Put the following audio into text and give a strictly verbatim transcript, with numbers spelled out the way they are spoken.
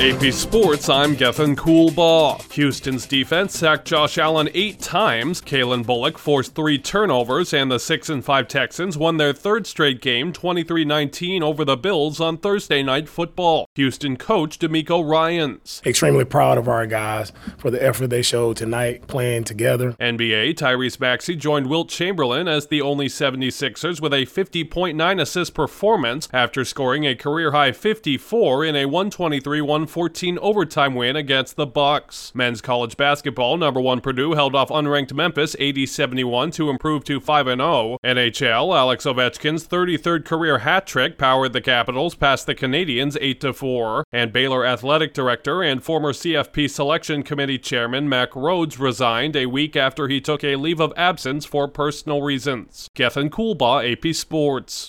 A P Sports, I'm Gethin Coolbaugh. Houston's defense sacked Josh Allen eight times, Kalen Bullock forced three turnovers, and the six and five Texans won their third straight game twenty-three nineteen over the Bills on Thursday Night Football. Houston coach DeMeco Ryans. Extremely proud of our guys for the effort they showed tonight playing together. N B A, Tyrese Maxey joined Wilt Chamberlain as the only seventy-sixers with a fifty point nine assist performance after scoring a career-high fifty-four in a one twenty-three one fourteen overtime win against the Bucks. Men's college basketball, number one Purdue held off unranked Memphis eighty seventy-one to improve to five and oh. N H L, Alex Ovechkin's thirty-third career hat trick powered the Capitals past the Canadiens eight to four, and Baylor athletic director and former C F P selection committee chairman Mack Rhodes resigned a week after he took a leave of absence for personal reasons. Gethin Coolbaugh, A P Sports.